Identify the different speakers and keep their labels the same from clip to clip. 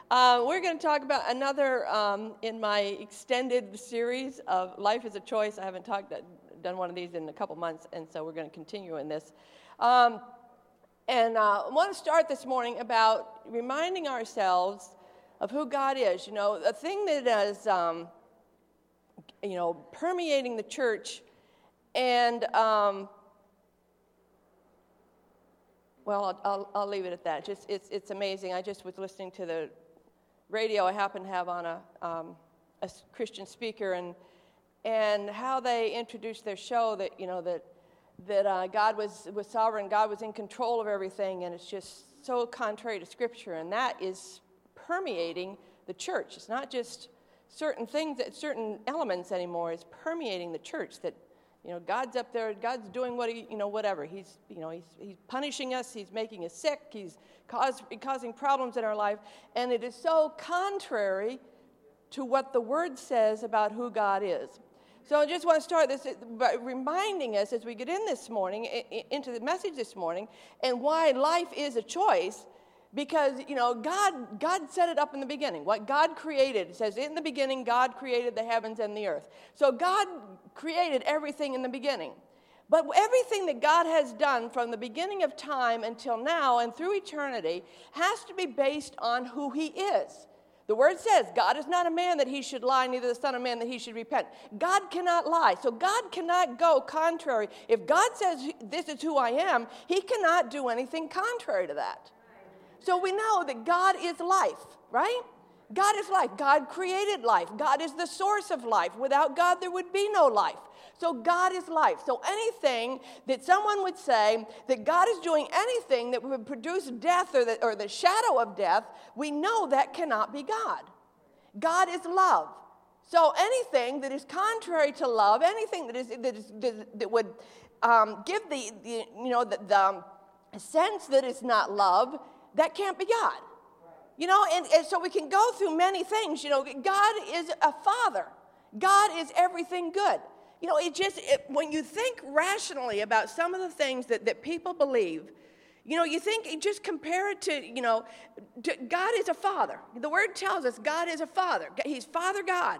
Speaker 1: We're going to talk about another in my extended series of Life is a Choice. I haven't done one of these in a couple months, and so we're going to continue in this. I want to start this morning about reminding ourselves of who God is. You know, a thing that is, permeating the church, and well, I'll leave it at that. Just it's amazing. I just was listening to the radio I happen to have on a Christian speaker, and how they introduced their show that God was sovereign, God was in control of everything, and it's just so contrary to Scripture, and that is permeating the church. It's not just certain things, certain elements anymore. It's permeating the church that, God's up there, God's doing whatever. He's punishing us, He's making us sick, He's causing problems in our life, and it is so contrary to what the Word says about who God is. So I just want to start this by reminding us as we get in this morning, into the message this morning, and why life is a choice. Because, God set it up in the beginning. What God created, it says, in the beginning, God created the heavens and the earth. So God created everything in the beginning. But everything that God has done from the beginning of time until now and through eternity has to be based on who He is. The Word says, God is not a man that He should lie, neither the Son of Man that He should repent. God cannot lie, so God cannot go contrary. If God says, this is who I am, He cannot do anything contrary to that. So we know that God is life, right? God is life. God created life. God is the source of life. Without God, there would be no life. So God is life. So anything that someone would say that God is doing anything that would produce death or the shadow of death, we know that cannot be God. God is love. So anything that is contrary to love, anything that would give the sense that it's not love, that can't be God. And so we can go through many things. God is a father. God is everything good. When you think rationally about some of the things that people believe, you think, just compare it to God is a father. The Word tells us God is a father. He's Father God.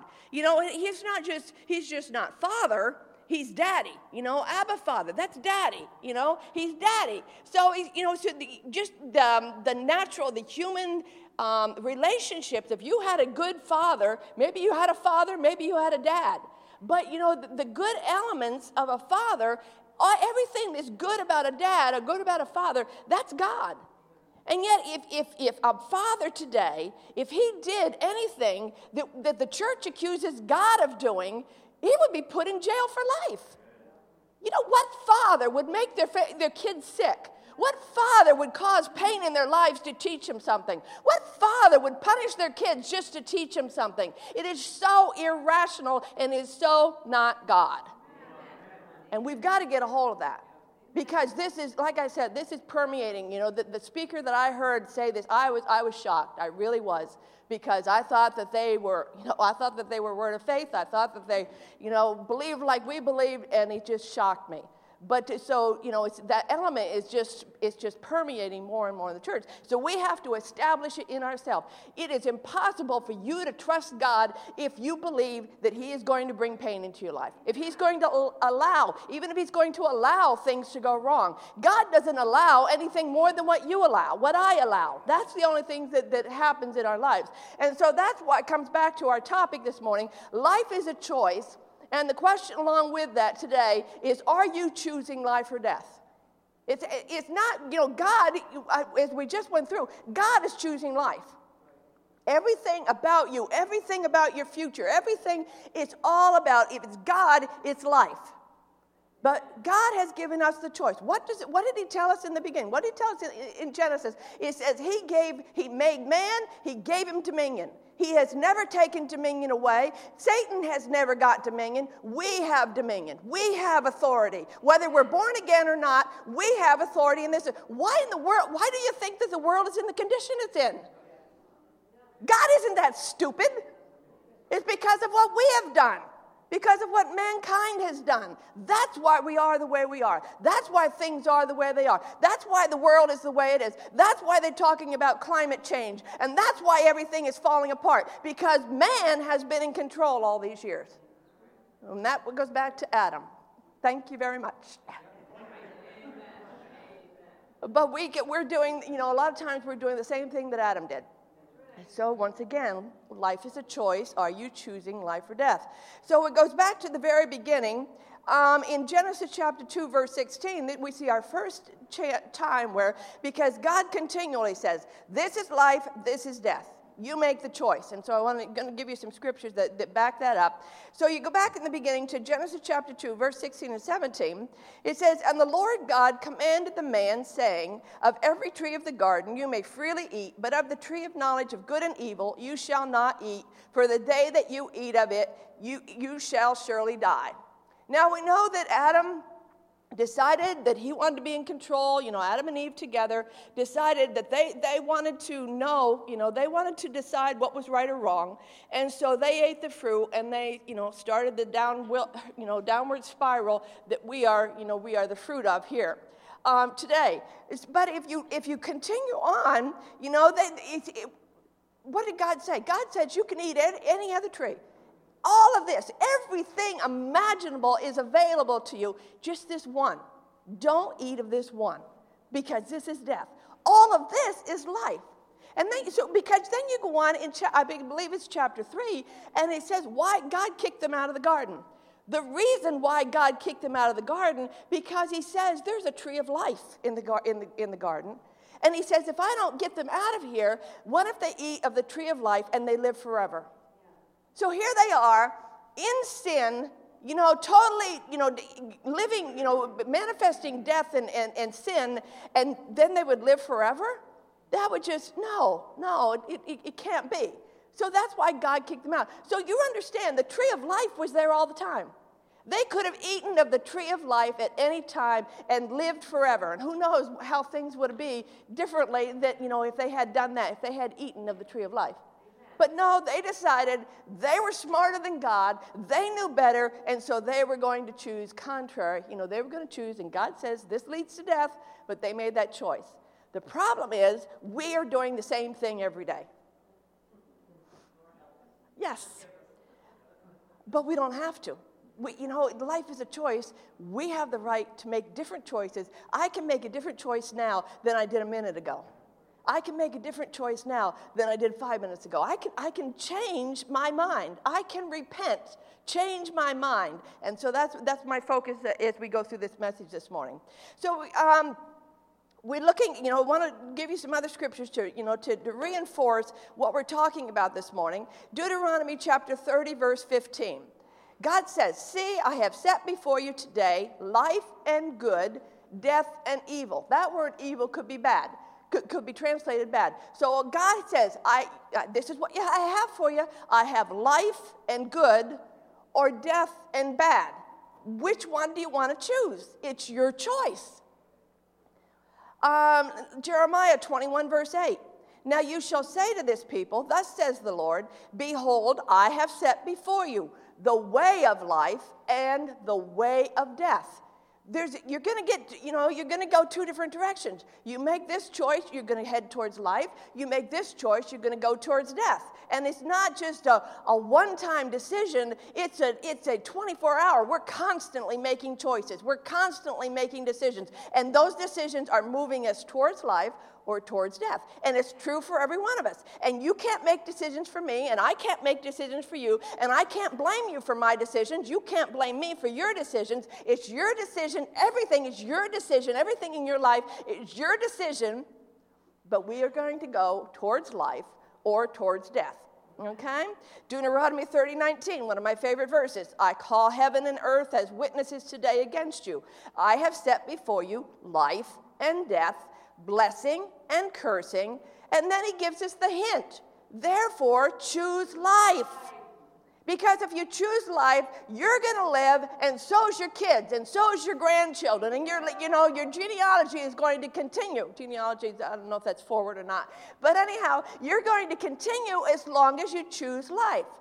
Speaker 1: He's just not Father. He's Daddy, Abba Father. That's Daddy, He's Daddy. So, the human relationships. If you had a good father, maybe you had a father, maybe you had a dad. But the good elements of a father, everything that's good about a dad or good about a father, that's God. And yet, if a father today, if he did anything that the church accuses God of doing, he would be put in jail for life. What father would make their kids sick? What father would cause pain in their lives to teach them something? What father would punish their kids just to teach them something? It is so irrational and is so not God. And we've got to get a hold of that. Because this is, like I said, this is permeating. The speaker that I heard say this, I was shocked. I really was. Because I thought that they were, Word of Faith. I thought that they, believed like we believed, and it just shocked me. But so, it's, that element is just permeating more and more in the church. So we have to establish it in ourselves. It is impossible for you to trust God if you believe that He is going to bring pain into your life. If He's going to allow, even if He's going to allow things to go wrong. God doesn't allow anything more than what you allow, what I allow. That's the only thing that happens in our lives. And so that's what comes back to our topic this morning. Life is a choice. And the question along with that today is, are you choosing life or death? It's not, God, as we just went through, God is choosing life. Everything about you, everything about your future, everything, it's all about, if it's God, it's life. But God has given us the choice. What did He tell us in the beginning? What did He tell us in Genesis? It says He made man, He gave him dominion. He has never taken dominion away. Satan has never got dominion. We have dominion. We have authority. Whether we're born again or not, we have authority in this. Why in the world? Why do you think that the world is in the condition it's in? God isn't that stupid. It's because of what we have done. Because of what mankind has done. That's why we are the way we are. That's why things are the way they are. That's why the world is the way it is. That's why they're talking about climate change. And that's why everything is falling apart. Because man has been in control all these years. And that goes back to Adam. Thank you very much. But we're doing, a lot of times we're doing the same thing that Adam did. So once again, life is a choice. Are you choosing life or death? So it goes back to the very beginning. In Genesis chapter 2, verse 16, we see our first time where, because God continually says, this is life, this is death. You make the choice. And so I'm going to give you some scriptures that back that up. So you go back in the beginning to Genesis chapter 2, verse 16 and 17. It says, and the Lord God commanded the man, saying, of every tree of the garden you may freely eat, but of the tree of knowledge of good and evil you shall not eat, for the day that you eat of it, you shall surely die. Now we know that Adam decided that he wanted to be in control. Adam and Eve together decided that they wanted to know, they wanted to decide what was right or wrong. And so they ate the fruit, and they, started the downward spiral that we are the fruit of here today. But if you continue on, what did God say? God said you can eat any other tree. All of this, everything imaginable is available to you. Just this one. Don't eat of this one, because this is death. All of this is life. And then, because then you go on in, I believe it's chapter 3, and it says why God kicked them out of the garden. The reason why God kicked them out of the garden, because he says there's a tree of life in the garden. And he says, if I don't get them out of here, what if they eat of the tree of life and they live forever? So here they are in sin, totally, living, manifesting death and sin, and then they would live forever? That would just, no, it can't be. So that's why God kicked them out. So you understand, the tree of life was there all the time. They could have eaten of the tree of life at any time and lived forever. And who knows how things would be differently that, if they had done that, if they had eaten of the tree of life. But no, they decided they were smarter than God. They knew better, and so they were going to choose contrary. They were going to choose, and God says this leads to death, but they made that choice. The problem is we are doing the same thing every day. Yes, but we don't have to. Life is a choice. We have the right to make different choices. I can make a different choice now than I did a minute ago. I can make a different choice now than I did 5 minutes ago. I can change my mind. I can repent, change my mind. And so that's my focus as we go through this message this morning. So we're looking, I want to give you some other scriptures to reinforce what we're talking about this morning. Deuteronomy chapter 30, verse 15. God says, see, I have set before you today life and good, death and evil. That word evil could be bad. Could be translated bad. So God says, this is what I have for you. I have life and good, or death and bad. Which one do you want to choose? It's your choice. Jeremiah 21, verse 8. Now you shall say to this people, thus says the Lord, behold, I have set before you the way of life and the way of death. You're going to go two different directions. You make this choice, you're going to head towards life. You make this choice, you're going to go towards death. And it's not just a one-time decision, it's a 24-hour. We're constantly making choices. We're constantly making decisions. And those decisions are moving us towards life or towards death. And it's true for every one of us. And you can't make decisions for me, and I can't make decisions for you, and I can't blame you for my decisions. You can't blame me for your decisions. It's your decision. Everything is your decision. Everything in your life is your decision. But we are going to go towards life or towards death. Okay? Deuteronomy 30:19, one of my favorite verses. I call heaven and earth as witnesses today against you. I have set before you life and death, blessing and cursing. And then he gives us the hint. Therefore, choose life. Because if you choose life, you're going to live, and so's your kids, and so's your grandchildren, and your genealogy is going to continue. Genealogy, I don't know if that's forward or not. But anyhow, you're going to continue as long as you choose life.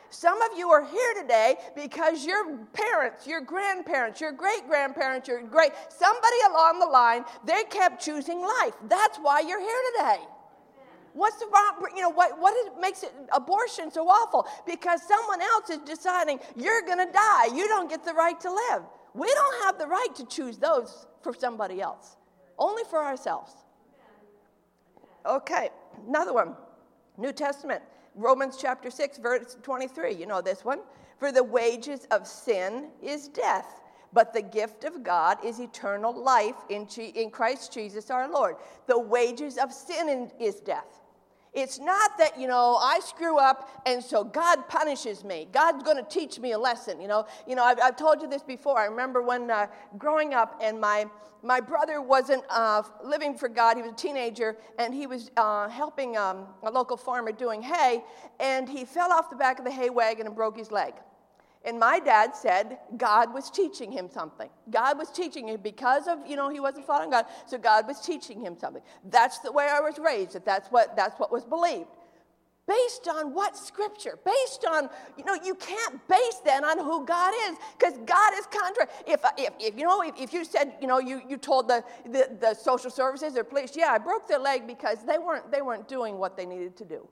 Speaker 1: Some of you are here today because your parents, your grandparents, your great-grandparents, somebody along the line, they kept choosing life. That's why you're here today. What's the wrong, what makes abortion so awful? Because someone else is deciding you're going to die. You don't get the right to live. We don't have the right to choose those for somebody else, only for ourselves. Okay, another one, New Testament. Romans chapter 6, verse 23, you know this one. For the wages of sin is death, but the gift of God is eternal life in Christ Jesus our Lord. The wages of sin is death. It's not that, I screw up and so God punishes me. God's going to teach me a lesson, I've told you this before. I remember when growing up and my brother wasn't living for God. He was a teenager, and he was helping a local farmer doing hay, and he fell off the back of the hay wagon and broke his leg. And my dad said God was teaching him something. God was teaching him because of, he wasn't following God, so God was teaching him something. That's the way I was raised, that's what was believed. Based on what scripture? Based on, you can't base that on who God is, because God is contrary. If you said, you told the social services or police, yeah, I broke their leg because they weren't doing what they needed to do.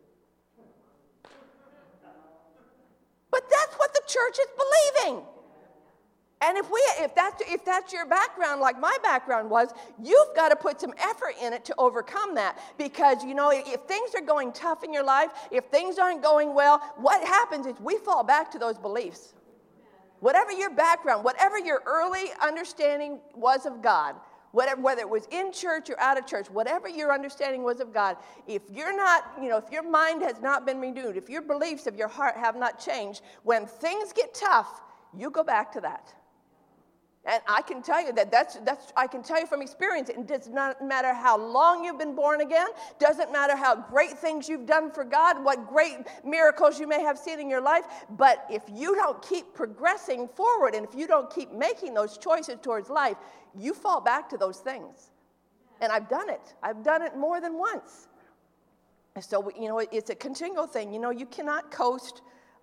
Speaker 1: But that's what the church is believing. And if that's your background, like my background was, you've got to put some effort in it to overcome that. Because, if things are going tough in your life, if things aren't going well, what happens is we fall back to those beliefs. Whatever your background, whatever your early understanding was of God, whether it was in church or out of church, whatever your understanding was of God, if you're not, if your mind has not been renewed, if your beliefs of your heart have not changed, when things get tough, you go back to that. And I can tell you I can tell you from experience, it does not matter how long you've been born again, doesn't matter how great things you've done for God, what great miracles you may have seen in your life, but if you don't keep progressing forward and if you don't keep making those choices towards life, you fall back to those things. And I've done it. I've done it more than once. So, it's a continual thing. You cannot coast.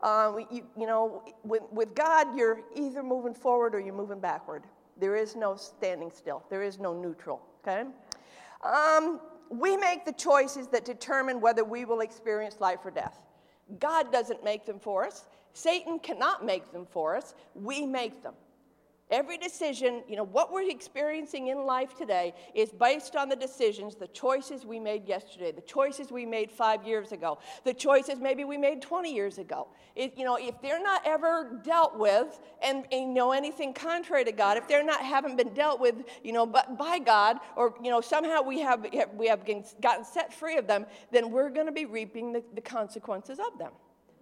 Speaker 1: With God, you're either moving forward or you're moving backward. There is no standing still. There is no neutral, okay? We make the choices that determine whether we will experience life or death. God doesn't make them for us. Satan cannot make them for us. We make them. Every decision, what we're experiencing in life today is based on the decisions, the choices we made yesterday, the choices we made 5 years ago, the choices maybe we made 20 years ago. If they're not ever dealt with and anything contrary to God, if they're haven't been dealt with, by God, or, somehow we have gotten set free of them, then we're going to be reaping the consequences of them.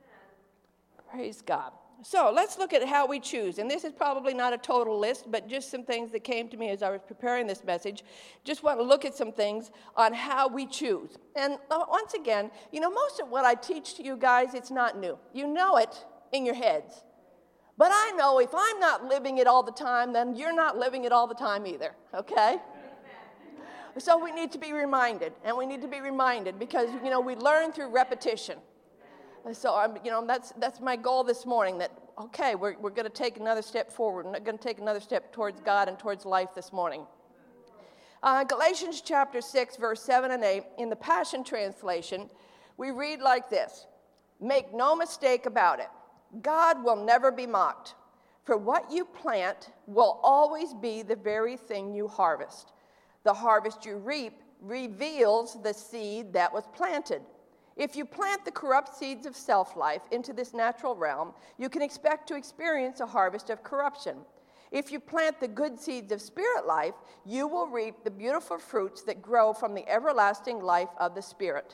Speaker 1: Praise God. So let's look at how we choose. And this is probably not a total list, but just some things that came to me as I was preparing this message. Just want to look at some things on how we choose. And once again, most of what I teach to you guys, it's not new. You know it in your heads. But I know if I'm not living it all the time, then you're not living it all the time either, okay? So we need to be reminded, and we need to be reminded because, we learn through repetition. So that's my goal this morning, that, okay, we're going to take another step forward. We're going to take another step towards God and towards life this morning. Galatians chapter 6, verse 7 and 8, in the Passion Translation, we read like this: make no mistake about it. God will never be mocked. For what you plant will always be the very thing you harvest. The harvest you reap reveals the seed that was planted. If you plant the corrupt seeds of self-life into this natural realm, you can expect to experience a harvest of corruption. If you plant the good seeds of spirit life, you will reap the beautiful fruits that grow from the everlasting life of the Spirit.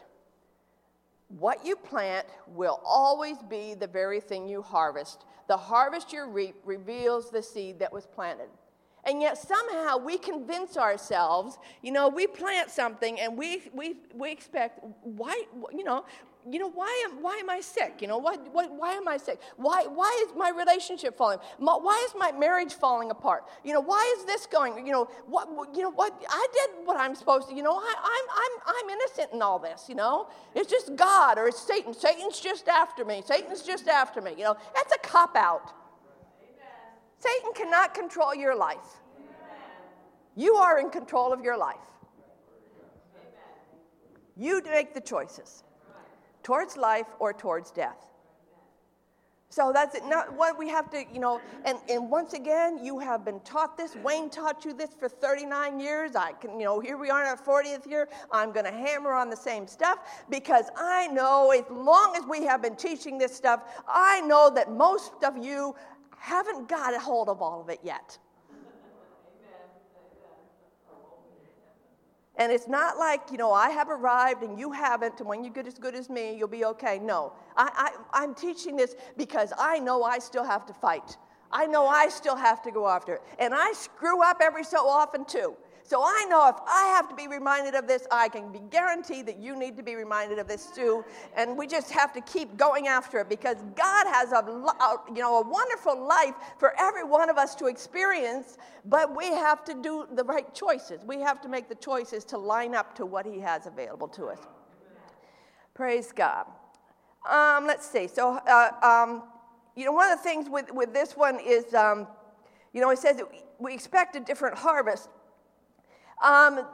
Speaker 1: What you plant will always be the very thing you harvest. The harvest you reap reveals the seed that was planted. And yet somehow we convince ourselves, we plant something and we expect, why, why am I sick? Why am I sick? Why is my relationship falling? Why is my marriage falling apart? Why is this going? What I did what I'm supposed to. I'm innocent in all this. It's just God or it's Satan. Satan's just after me. Satan's just after me. That's a cop out. Satan cannot control your life. You are in control of your life. You make the choices towards life or towards death. So that's it. Not what we have to, and once again, you have been taught this. Wayne taught you this for 39 years. Here we are in our 40th year. I'm going to hammer on the same stuff because I know as long as we have been teaching this stuff, I know that most of you haven't got a hold of all of it yet. And it's not like, I have arrived and you haven't, and when you get as good as me, you'll be okay. No, I'm teaching this because I know I still have to fight. I know I still have to go after it. And I screw up every so often too. So I know if I have to be reminded of this, I can be guaranteed that you need to be reminded of this too. And we just have to keep going after it because God has a wonderful life for every one of us to experience, but we have to do the right choices. We have to make the choices to line up to what he has available to us. Praise God. Let's see. So, one of the things with this one is, it says that we expect a different harvest. Let's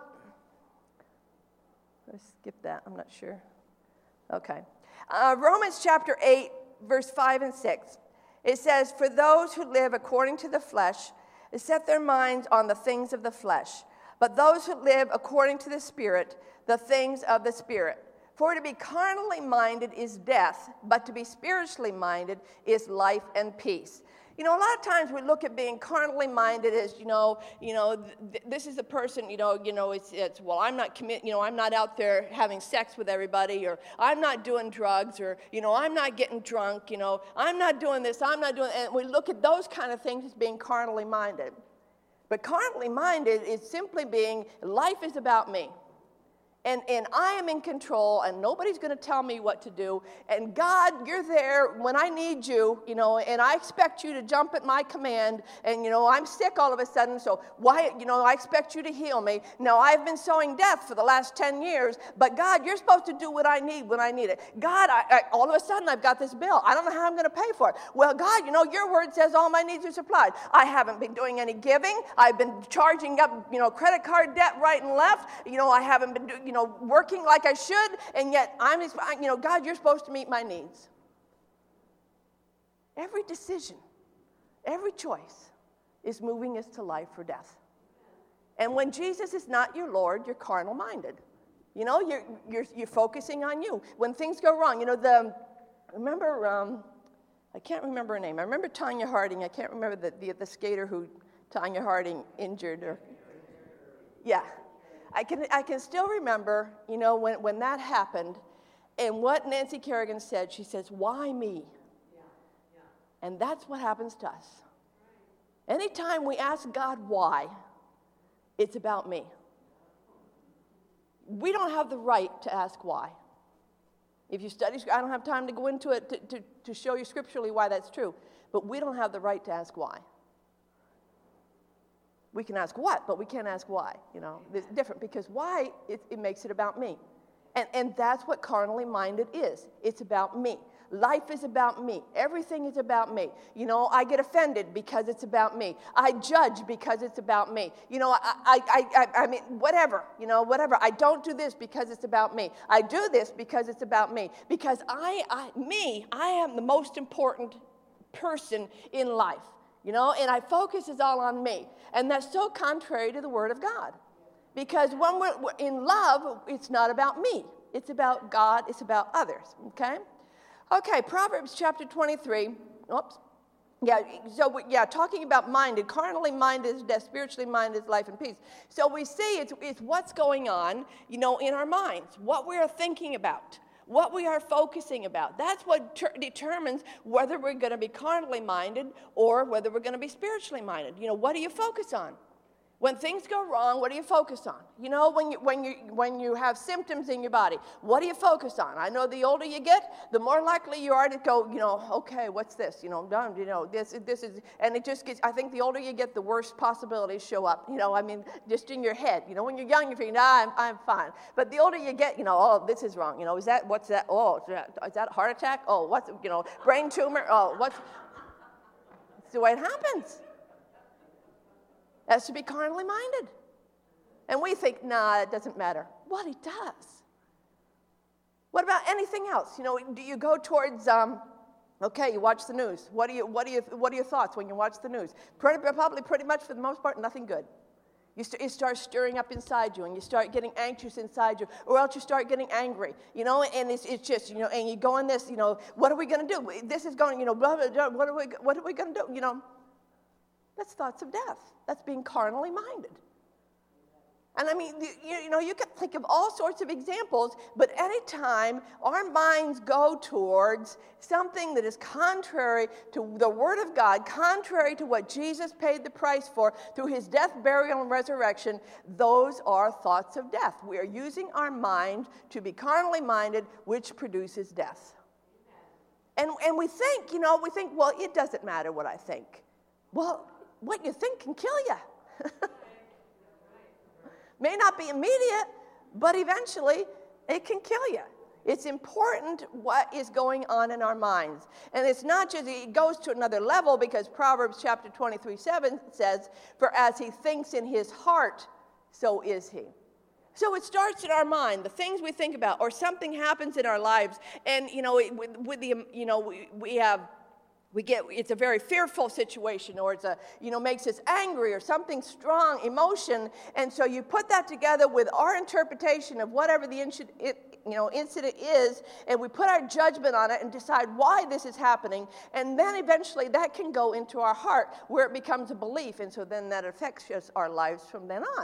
Speaker 1: skip that. I'm not sure. Okay. Romans chapter 8, verse 5 and 6. It says, "For those who live according to the flesh set their minds on the things of the flesh, but those who live according to the Spirit, the things of the Spirit. For to be carnally minded is death, but to be spiritually minded is life and peace." A lot of times we look at being carnally minded as, this is a person, it's well, I'm not I'm not out there having sex with everybody, or I'm not doing drugs, or, I'm not getting drunk, I'm not doing this, I'm not doing, and we look at those kind of things as being carnally minded. But carnally minded is simply being, life is about me. And I am in control, and nobody's going to tell me what to do. And God, you're there when I need you, and I expect you to jump at my command. And, I'm sick all of a sudden, so why, I expect you to heal me. Now, I've been sowing death for the last 10 years, but God, you're supposed to do what I need when I need it. God, all of a sudden, I've got this bill. I don't know how I'm going to pay for it. Well, God, your word says all my needs are supplied. I haven't been doing any giving. I've been charging up, credit card debt right and left. I haven't been doing, working like I should, and yet God, you're supposed to meet my needs. Every decision, every choice is moving us to life or death. And when Jesus is not your Lord, you're carnal-minded. You're focusing on you. When things go wrong, I can't remember her name. I remember Tanya Harding. I can't remember the skater who Tanya Harding injured. Yeah. I can still remember, when that happened, and what Nancy Kerrigan said. She says, "Why me?" And that's what happens to us. Anytime we ask God why, it's about me. We don't have the right to ask why. If you study, I don't have time to go into it to show you scripturally why that's true, but we don't have the right to ask why. We can ask what, but we can't ask why. It's different because why, it makes it about me. And that's what carnally minded is. It's about me. Life is about me. Everything is about me. I get offended because it's about me. I judge because it's about me. I mean, whatever. I don't do this because it's about me. I do this because it's about me. Because I am the most important person in life. And I focus is all on me. And that's so contrary to the Word of God. Because when we're in love, it's not about me. It's about God. It's about others. Okay, Proverbs chapter 23. Oops. Talking about minded. Carnally minded is death. Spiritually minded is life and peace. So we see it's what's going on, in our minds. What we are thinking about. What we are focusing about. That's what determines whether we're going to be carnally minded or whether we're going to be spiritually minded. What do you focus on? When things go wrong, what do you focus on? You know, when you have symptoms in your body, what do you focus on? I know the older you get, the more likely you are to go, okay, what's this? This is, and it just gets, I think the older you get, the worse possibilities show up. Just in your head. When you're young, you think, I'm fine. But the older you get, oh, this is wrong. What's that? Oh, is that a heart attack? Oh, what's, brain tumor? Oh, what's, it's the way it happens. Has to be carnally minded. And we think, nah, it doesn't matter. Well, it does. What about anything else? Do you go towards, okay, you watch the news. What are your thoughts when you watch the news? Probably pretty much for the most part, nothing good. It starts stirring up inside you, and you start getting anxious inside you, or else you start getting angry, and it's just, and you go in this, what are we going to do? This is going, blah, blah, blah, what are we going to do, That's thoughts of death. That's being carnally minded. And you can think of all sorts of examples, but anytime our minds go towards something that is contrary to the Word of God, contrary to what Jesus paid the price for through his death, burial, and resurrection, those are thoughts of death. We are using our mind to be carnally minded, which produces death. And we think, well, it doesn't matter what I think. Well, what you think can kill you. May not be immediate, but eventually it can kill you. It's important what is going on in our minds. And it's not just, it goes to another level, because Proverbs chapter 23:7 says, for as he thinks in his heart, so is he. So it starts in our mind, the things we think about, or something happens in our lives, and it's a very fearful situation, or it's makes us angry, or something strong emotion, and so you put that together with our interpretation of whatever the incident is, and we put our judgment on it and decide why this is happening, and then eventually that can go into our heart where it becomes a belief, and so then that affects our lives from then on.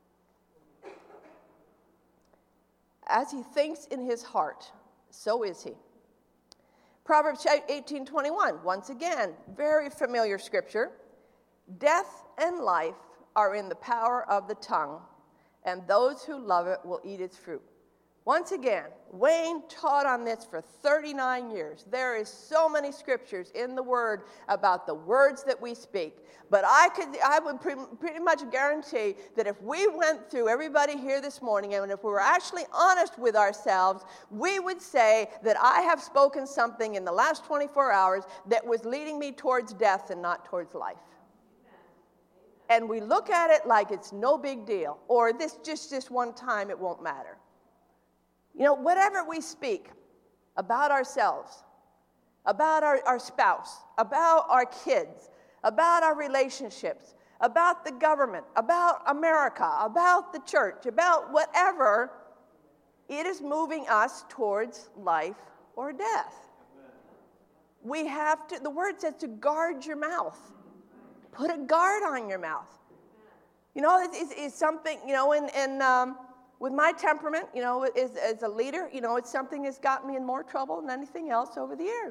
Speaker 1: As he thinks in his heart, so is he. Proverbs 18:21, once again, very familiar scripture. Death and life are in the power of the tongue, and those who love it will eat its fruit. Once again, Wayne taught on this for 39 years. There is so many scriptures in the Word about the words that we speak. But I would pretty much guarantee that if we went through everybody here this morning, and if we were actually honest with ourselves, we would say that I have spoken something in the last 24 hours that was leading me towards death and not towards life. And we look at it like it's no big deal, or this one time it won't matter. Whatever we speak about ourselves, about our spouse, about our kids, about our relationships, about the government, about America, about the church, about whatever, it is moving us towards life or death. We have to, the Word says to guard your mouth. Put a guard on your mouth. It's something, with my temperament, as a leader, it's something that's gotten me in more trouble than anything else over the years.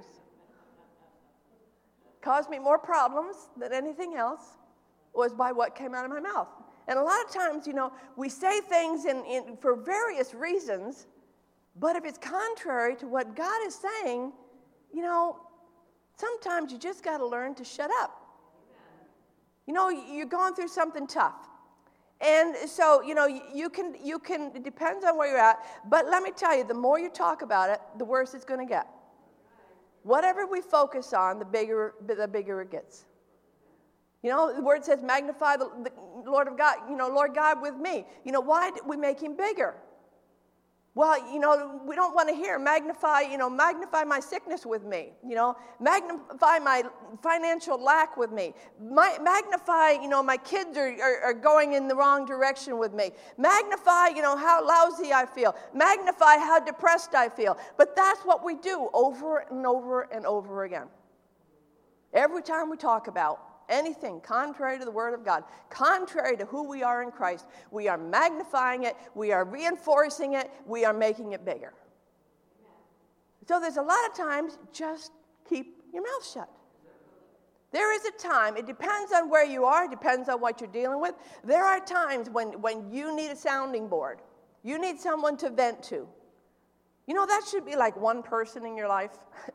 Speaker 1: Caused me more problems than anything else was by what came out of my mouth. And a lot of times, we say things for various reasons, but if it's contrary to what God is saying, sometimes you just got to learn to shut up. You're going through something tough. And so, you can, it depends on where you're at, but let me tell you, the more you talk about it, the worse it's going to get. Whatever we focus on, the bigger it gets. The Word says, magnify the Lord of God, Lord God with me. Why did we make him bigger? Well, we don't want to hear magnify my sickness with me. Magnify my financial lack with me. Magnify, my kids are going in the wrong direction with me. Magnify, how lousy I feel. Magnify how depressed I feel. But that's what we do over and over and over again. Every time we talk about anything contrary to the Word of God, contrary to who we are in Christ, we are magnifying it, we are reinforcing it, we are making it bigger. So there's a lot of times, just keep your mouth shut. There is a time, it depends on where you are, it depends on what you're dealing with. There are times when you need a sounding board. You need someone to vent to. You know, that should be like one person in your life.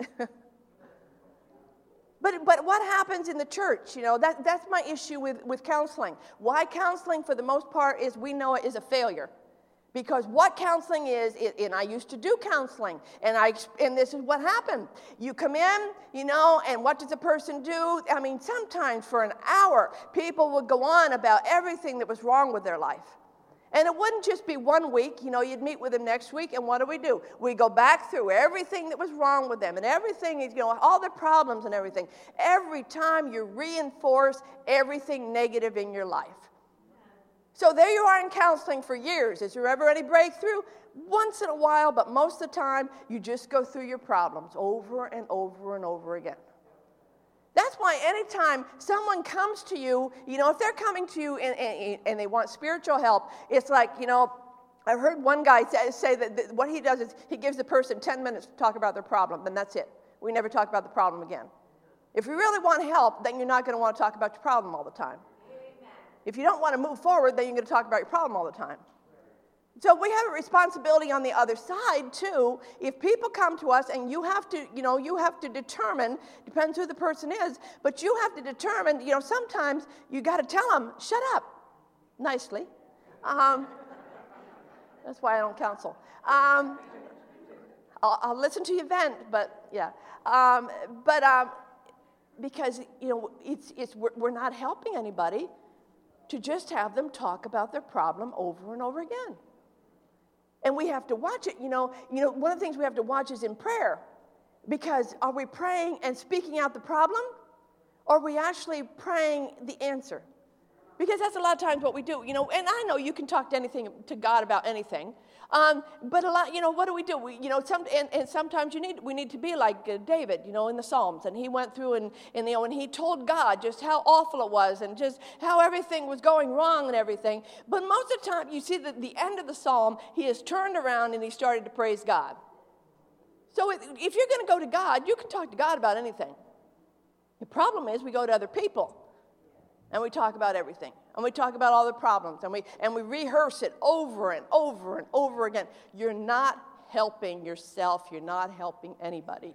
Speaker 1: But what happens in the church? You know, that's my issue with counseling. Why counseling, for the most part, is we know it is a failure. Because what counseling is, and I used to do counseling, and this is what happened. You come in, you know, and what does a person do? I mean, sometimes for an hour, people would go on about everything that was wrong with their life. And it wouldn't just be 1 week, you know, you'd meet with them next week, and what do? We go back through everything that was wrong with them, and everything, you know, all the problems and everything. Every time you reinforce everything negative in your life. So there you are in counseling for years. Is there ever any breakthrough? Once in a while, but most of the time, you just go through your problems over and over and over again. That's why anytime someone comes to you, you know, if they're coming to you and they want spiritual help, it's like, you know, I've heard one guy say that what he does is he gives the person 10 minutes to talk about their problem, and that's it. We never talk about the problem again. If you really want help, then you're not going to want to talk about your problem all the time. If you don't want to move forward, then you're going to talk about your problem all the time. So we have a responsibility on the other side, too. If people come to us and you have to, you know, you have to determine, depends who the person is, but you have to determine, you know, sometimes you got to tell them, shut up, nicely. That's why I don't counsel. I'll listen to you vent, but yeah. Because, you know, we're not helping anybody to just have them talk about their problem over and over again. And we have to watch it. You know, one of the things we have to watch is in prayer. Because are we praying and speaking out the problem? Or are we actually praying the answer? Because that's a lot of times what we do. You know, and I know you can talk to God about anything. But a lot, you know, what do? Sometimes we need to be like David, you know, in the Psalms. And he went through and he told God just how awful it was and just how everything was going wrong and everything. But most of the time, you see that the end of the Psalm, he has turned around and he started to praise God. So if you're going to go to God, you can talk to God about anything. The problem is we go to other people. And we talk about everything. And we talk about all the problems. And we rehearse it over and over and over again. You're not helping yourself. You're not helping anybody.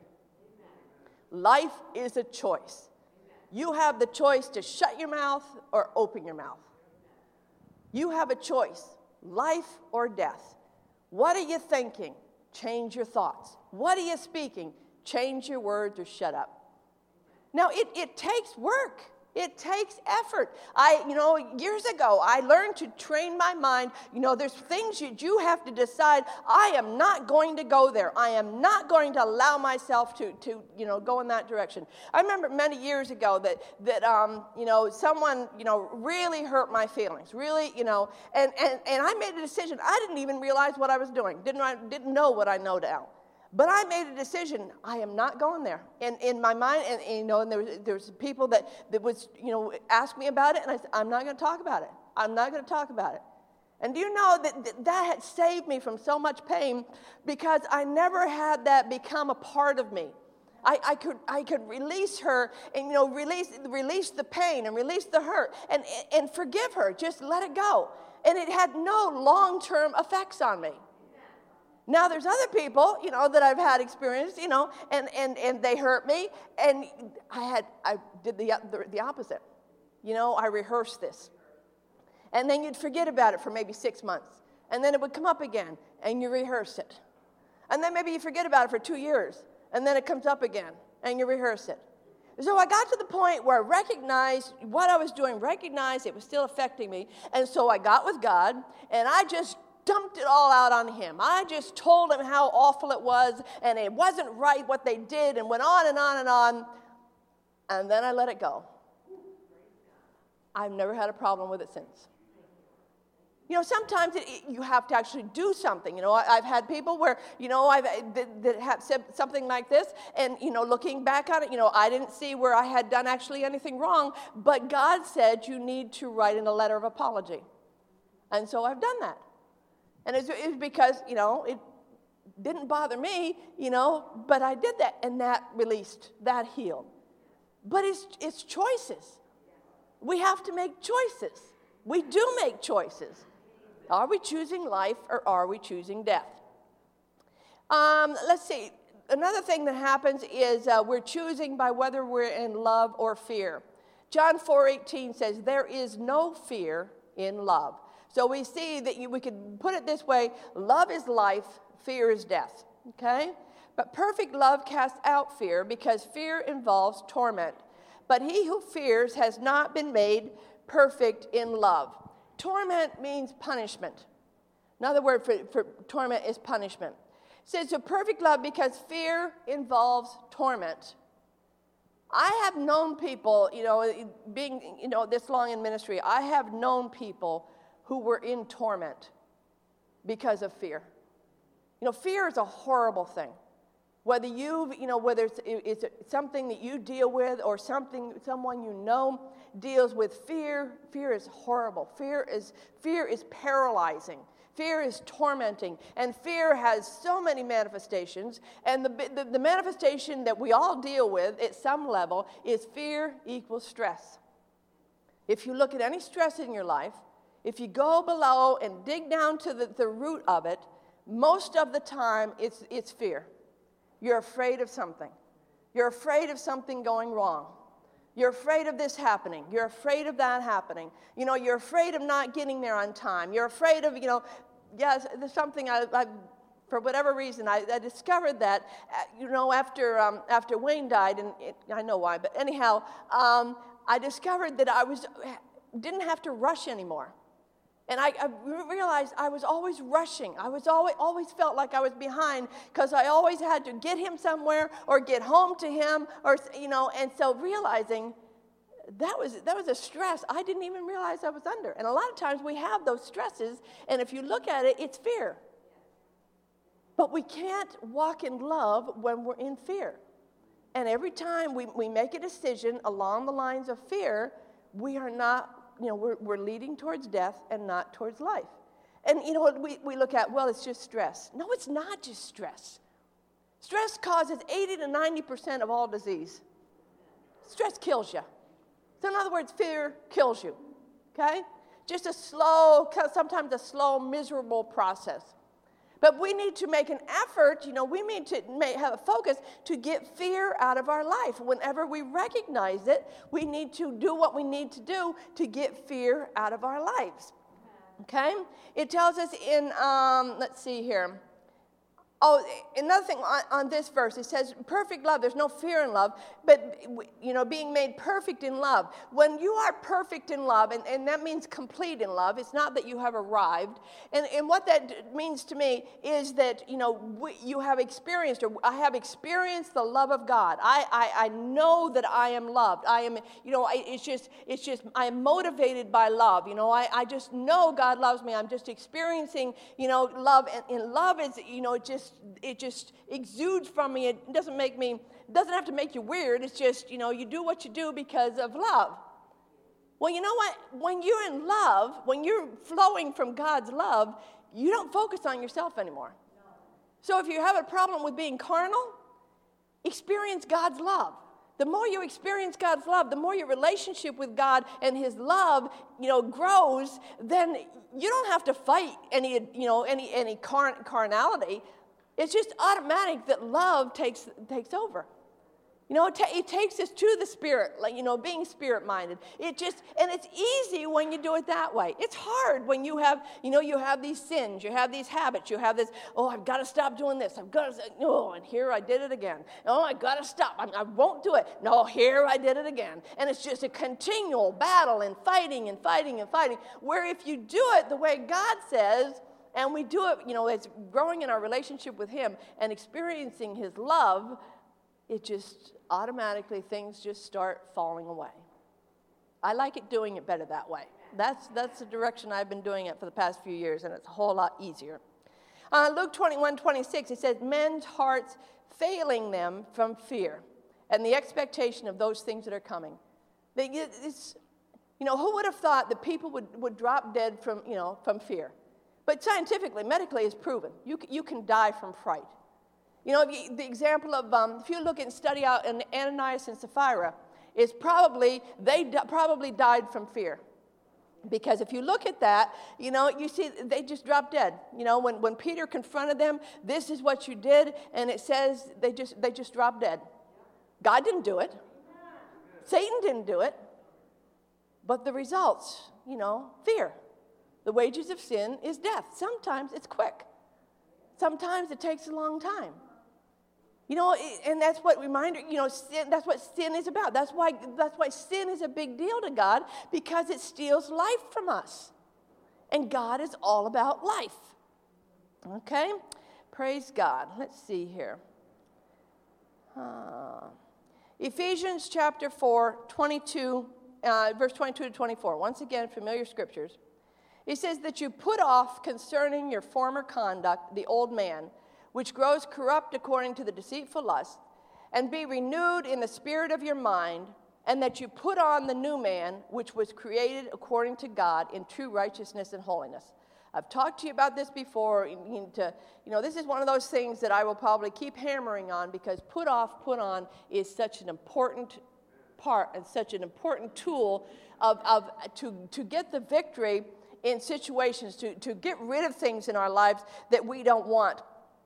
Speaker 1: Life is a choice. You have the choice to shut your mouth or open your mouth. You have a choice, life or death. What are you thinking? Change your thoughts. What are you speaking? Change your words or shut up. Now, it takes work. It takes effort. Years ago, I learned to train my mind. You know, there's things you have to decide. I am not going to go there. I am not going to allow myself to go in that direction. I remember many years ago that someone, really hurt my feelings. Really, and I made a decision. I didn't even realize what I was doing. Didn't know what I know now. But I made a decision. I am not going there. And in my mind, and there was people that was, asked me about it, and I said, I'm not going to talk about it. I'm not going to talk about it. And do you know that had saved me from so much pain because I never had that become a part of me. I could release her and release the pain and release the hurt and forgive her. Just let it go. And it had no long-term effects on me. Now, there's other people, that I've had experience, and they hurt me, and I did the opposite. I rehearsed this. And then you'd forget about it for maybe 6 months. And then it would come up again, and you rehearse it. And then maybe you forget about it for 2 years, and then it comes up again, and you rehearse it. So I got to the point where I recognized what I was doing, recognized it was still affecting me, and so I got with God, and I just dumped it all out on him. I just told him how awful it was, and it wasn't right what they did, and went on and on and on, and then I let it go. I've never had a problem with it since. Sometimes you have to actually do something. I've had people where, that have said something like this, and, looking back on it, I didn't see where I had done actually anything wrong, but God said you need to write in a letter of apology. And so I've done that. And it's because, it didn't bother me, but I did that, and that released, that healed. But it's choices. We have to make choices. We do make choices. Are we choosing life or are we choosing death? Let's see. Another thing that happens is we're choosing by whether we're in love or fear. John 4:18 says, there is no fear in love. So we see that we could put it this way, love is life, fear is death, okay? But perfect love casts out fear because fear involves torment. But he who fears has not been made perfect in love. Torment means punishment. Another word for torment is punishment. It says a perfect love because fear involves torment. I have known people, being, this long in ministry, I have known people who were in torment because of fear. Fear is a horrible thing. Whether whether it's something that you deal with or someone you know deals with fear, fear is horrible. Fear is paralyzing. Fear is tormenting, and fear has so many manifestations, and the manifestation that we all deal with at some level is fear equals stress. If you look at any stress in your life, if you go below and dig down to the root of it, most of the time it's fear. You're afraid of something. You're afraid of something going wrong. You're afraid of this happening. You're afraid of that happening. You're afraid of not getting there on time. You're afraid of, yes, there's something I for whatever reason, I discovered that, after Wayne died, and I know why, but anyhow, I discovered that I didn't have to rush anymore. And I realized I was always rushing. I was always felt like I was behind because I always had to get him somewhere or get home to him, and so realizing that was a stress I didn't even realize I was under. And a lot of times we have those stresses, and if you look at it, it's fear. But we can't walk in love when we're in fear. And every time we make a decision along the lines of fear, we are not, we're leading towards death and not towards life. And we look at, well, it's just stress. No, it's not just stress. Stress causes 80 to 90% of all disease. Stress kills you. So in other words, fear kills you, okay? Just sometimes a slow, miserable process. But we need to make an effort, we need to have a focus to get fear out of our life. Whenever we recognize it, we need to do what we need to do to get fear out of our lives, okay? It tells us in, let's see here. Oh, another thing on this verse, it says, perfect love, there's no fear in love, but, being made perfect in love. When you are perfect in love, and that means complete in love, it's not that you have arrived. And what that means to me is that, you have experienced, or I have experienced the love of God. I know that I am loved. I am, it's just, I am motivated by love. I just know God loves me. I'm just experiencing, love. And love is, it just exudes from me. It doesn't have to make you weird. It's just, you do what you do because of love. Well, you know what? When you're in love, when you're flowing from God's love, you don't focus on yourself anymore. So if you have a problem with being carnal, experience God's love. The more you experience God's love, the more your relationship with God and His love, grows, then you don't have to fight any carnality. It's just automatic that love takes over. It takes us to the Spirit, being Spirit-minded. And it's easy when you do it that way. It's hard when you have these sins, you have these habits, you have this, I've got to stop doing this. And here I did it again. I got to stop. I won't do it. No, here I did it again. And it's just a continual battle and fighting and fighting and fighting, where if you do it the way God says, and we do it, it's growing in our relationship with Him and experiencing His love, it just automatically, things just start falling away. I like doing it better that way. That's the direction I've been doing it for the past few years, and it's a whole lot easier. Luke 21:26, it says, men's hearts failing them from fear and the expectation of those things that are coming. Who would have thought that people would drop dead from fear? But scientifically, medically, it's proven. You can die from fright. The example of, if you look and study out in Ananias and Sapphira, is probably probably died from fear. Because if you look at that, you see they just dropped dead. When Peter confronted them, this is what you did, and it says they just dropped dead. God didn't do it. Satan didn't do it. But the results, fear. The wages of sin is death. Sometimes it's quick. Sometimes it takes a long time. And that's what sin, that's what sin is about. That's why sin is a big deal to God, because it steals life from us. And God is all about life. Okay? Praise God. Let's see here. Ephesians chapter 4, 22, verse 22 to 24. Once again, familiar scriptures. It says that you put off concerning your former conduct the old man, which grows corrupt according to the deceitful lust, and be renewed in the spirit of your mind, and that you put on the new man, which was created according to God in true righteousness and holiness. I've talked to you about this before. This is one of those things that I will probably keep hammering on, because put off, put on is such an important part and such an important tool to get the victory in situations, to get rid of things in our lives that we don't want.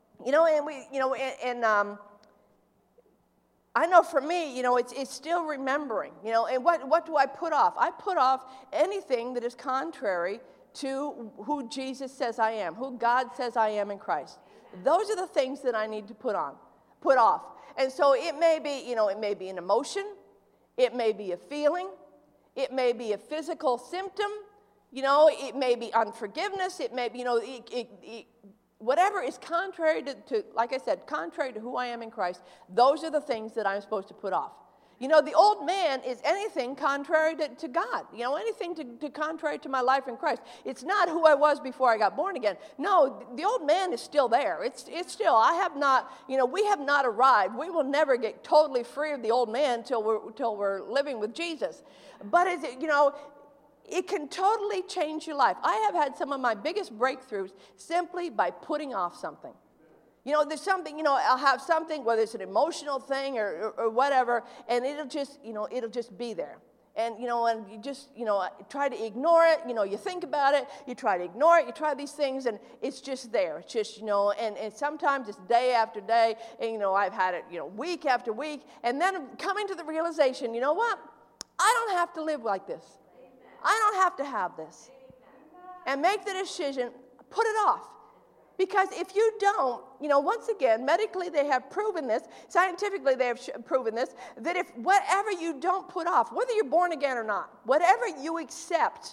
Speaker 1: I know for me, it's still remembering, and what do I put off? I put off anything that is contrary to who Jesus says I am, who God says I am in Christ. Those are the things that I need to put off. And so it may be, it may be an emotion, it may be a feeling, it may be a physical symptom, it may be unforgiveness, it may be, whatever is contrary to, like I said, contrary to who I am in Christ, those are the things that I'm supposed to put off. The old man is anything contrary to God, anything to contrary to my life in Christ. It's not who I was before I got born again. No, the old man is still there. It's still, I have not, we have not arrived. We will never get totally free of the old man till we're living with Jesus. But it can totally change your life. I have had some of my biggest breakthroughs simply by putting off something. There's something, I'll have something, whether it's an emotional thing or whatever, and it'll just be there. And, and you just, try to ignore it. You think about it, you try to ignore it, you try these things, and it's just there. It's just, and sometimes it's day after day, and, I've had it, week after week, and then coming to the realization, you know what? I don't have to live like this. I don't have to have this. And make the decision, put it off. Because if you don't, once again, medically they have proven this, scientifically they have proven this, that if whatever you don't put off, whether you're born again or not, whatever you accept,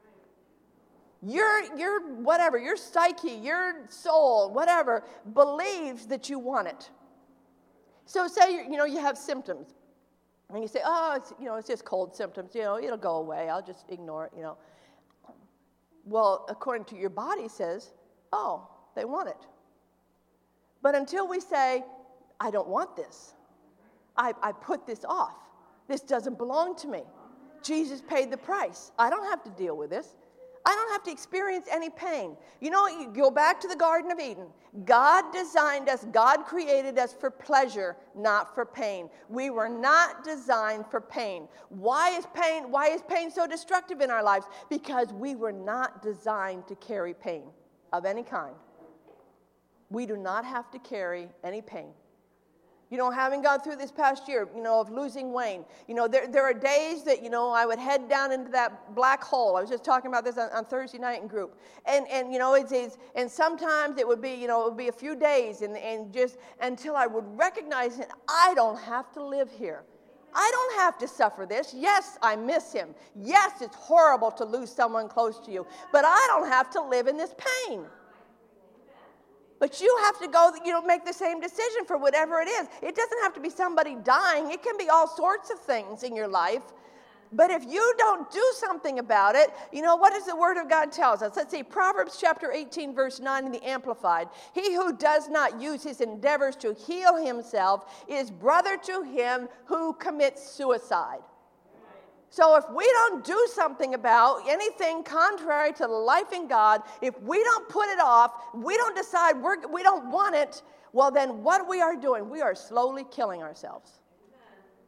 Speaker 1: your whatever, your psyche, your soul, whatever, believes that you want it. So say, you have symptoms. And you say, oh, it's just cold symptoms, it'll go away, I'll just ignore it, Well, according to your body says, oh, they want it. But until we say, I don't want this, I put this off, this doesn't belong to me, Jesus paid the price, I don't have to deal with this. I don't have to experience any pain. You go back to the Garden of Eden. God designed us, God created us for pleasure, not for pain. We were not designed for pain. Why is pain so destructive in our lives? Because we were not designed to carry pain of any kind. We do not have to carry any pain. Having gone through this past year, of losing Wayne, there are days that, I would head down into that black hole. I was just talking about this on Thursday night in group. And sometimes it would be, a few days and just until I would recognize that I don't have to live here. I don't have to suffer this. Yes, I miss him. Yes, it's horrible to lose someone close to you, but I don't have to live in this pain. But you have to go, make the same decision for whatever it is. It doesn't have to be somebody dying. It can be all sorts of things in your life. But if you don't do something about it, what does the Word of God tell us? Let's see, Proverbs chapter 18, verse 9 in the Amplified. He who does not use his endeavors to heal himself is brother to him who commits suicide. So if we don't do something about anything contrary to life in God, if we don't put it off, we don't decide we don't want it, well then what we are doing, we are slowly killing ourselves.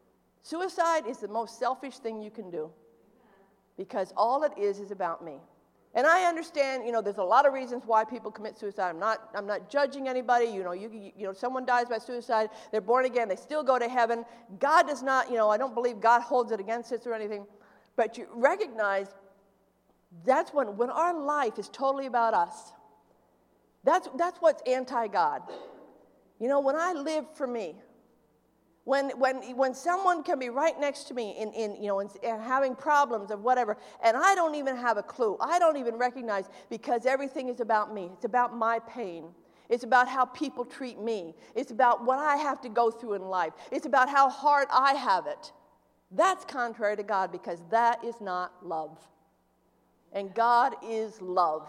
Speaker 1: Suicide is the most selfish thing you can do because all it is about me. And I understand, there's a lot of reasons why people commit suicide. I'm not judging anybody. Someone dies by suicide, they're born again, they still go to heaven. God does not, I don't believe God holds it against us or anything. But you recognize that's when our life is totally about us. That's what's anti-God. When I live for me, when someone can be right next to me in having problems of whatever, and I don't even have a clue, I don't even recognize, because everything is about me. It's about my pain. It's about how people treat me. It's about what I have to go through in life. It's about how hard I have it. That's contrary to God, because that is not love. And God is love.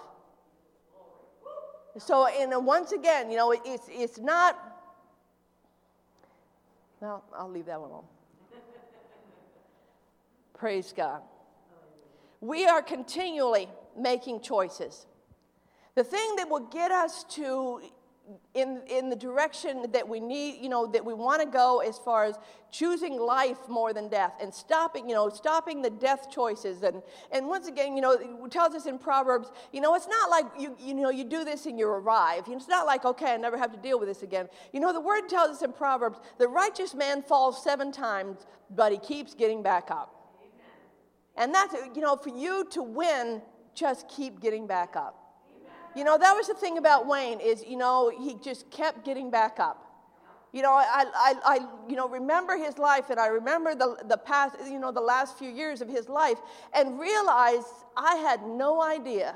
Speaker 1: So, once again, it's not. No, I'll leave that one alone. Praise God. We are continually making choices. The thing that will get us to in the direction that we need, that we want to go as far as choosing life more than death and stopping the death choices. And once again, it tells us in Proverbs, it's not like you do this and you arrive. It's not like, okay, I never have to deal with this again. The word tells us in Proverbs, the righteous man falls 7 times, but he keeps getting back up. And that's, for you to win, just keep getting back up. That was the thing about Wayne is, he just kept getting back up. I remember his life, and I remember the past, the last few years of his life, and realized I had no idea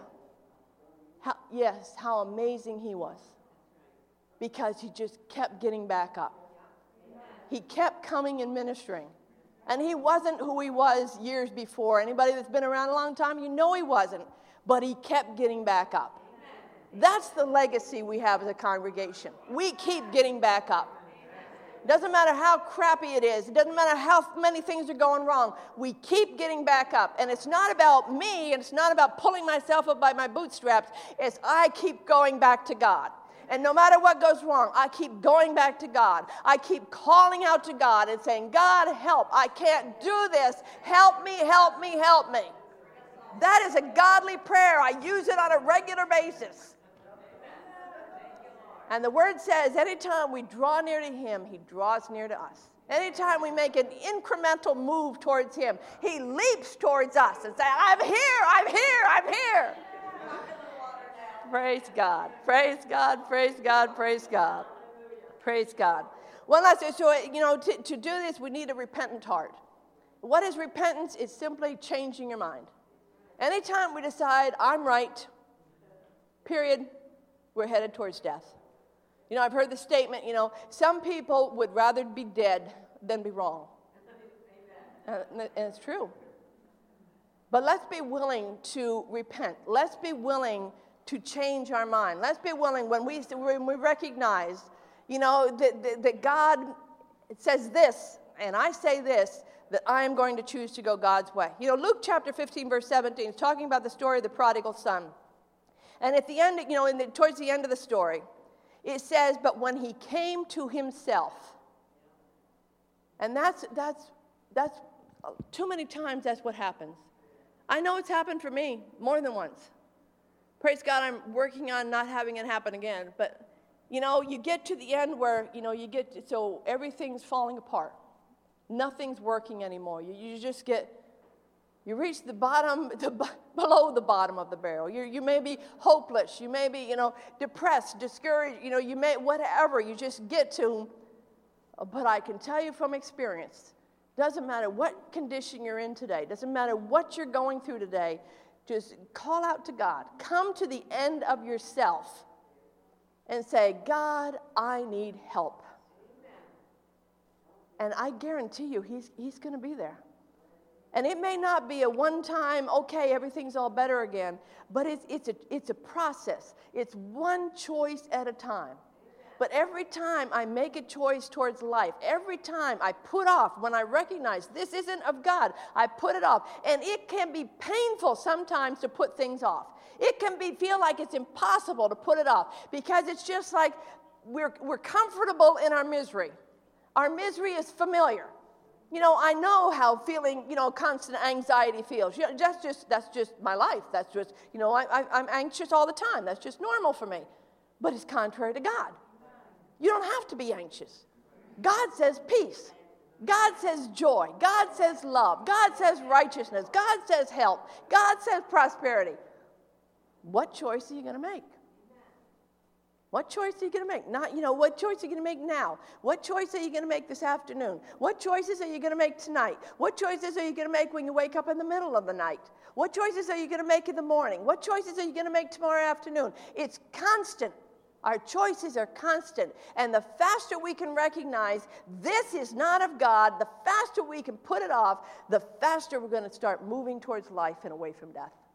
Speaker 1: how amazing he was, because he just kept getting back up. He kept coming and ministering. And he wasn't who he was years before. Anybody that's been around a long time, he wasn't. But he kept getting back up. That's the legacy we have as a congregation. We keep getting back up. Doesn't matter how crappy it is. It doesn't matter how many things are going wrong. We keep getting back up. And it's not about me, and it's not about pulling myself up by my bootstraps. It's I keep going back to God. And no matter what goes wrong, I keep going back to God. I keep calling out to God and saying, God, help. I can't do this. Help me, help me, help me. That is a godly prayer. I use it on a regular basis. And the word says, anytime we draw near to him, he draws near to us. Anytime we make an incremental move towards him, he leaps towards us and says, I'm here, I'm here, I'm here. Praise God, praise God, praise God, praise God, praise God. Well, to do this, we need a repentant heart. What is repentance? It's simply changing your mind. Anytime we decide, I'm right, period, we're headed towards death. I've heard the statement, some people would rather be dead than be wrong. And it's true. But let's be willing to repent. Let's be willing to change our mind. Let's be willing when we recognize, that God says this, and I say this, that I am going to choose to go God's way. Luke chapter 15, verse 17 is talking about the story of the prodigal son. And at the end, towards the end of the story, it says, but when he came to himself, and that's too many times that's what happens. I know it's happened for me more than once. Praise God, I'm working on not having it happen again. But, you get to the end where, so everything's falling apart. Nothing's working anymore. You just you reach the bottom, below the bottom of the barrel. You may be hopeless. You may be, depressed, discouraged. You may, whatever. You just get to. But I can tell you from experience, doesn't matter what condition you're in today. Doesn't matter what you're going through today. Just call out to God. Come to the end of yourself and say, God, I need help. And I guarantee you, he's going to be there. And it may not be a one-time, okay, everything's all better again, but it's a process. It's one choice at a time. But every time I make a choice towards life, every time I put off, when I recognize this isn't of God, I put it off. And it can be painful sometimes to put things off. It can feel like it's impossible to put it off, because it's just like we're comfortable in our misery. Our misery is familiar. I know how feeling, constant anxiety feels. That's just my life. That's just, I'm anxious all the time. That's just normal for me. But it's contrary to God. You don't have to be anxious. God says peace. God says joy. God says love. God says righteousness. God says health. God says prosperity. What choice are you going to make? What choice are you going to make? What choice are you going to make now? What choice are you going to make this afternoon? What choices are you going to make tonight? What choices are you going to make when you wake up in the middle of the night? What choices are you going to make in the morning? What choices are you going to make tomorrow afternoon? It's constant. Our choices are constant. And the faster we can recognize this is not of God, the faster we can put it off, the faster we're going to start moving towards life and away from death.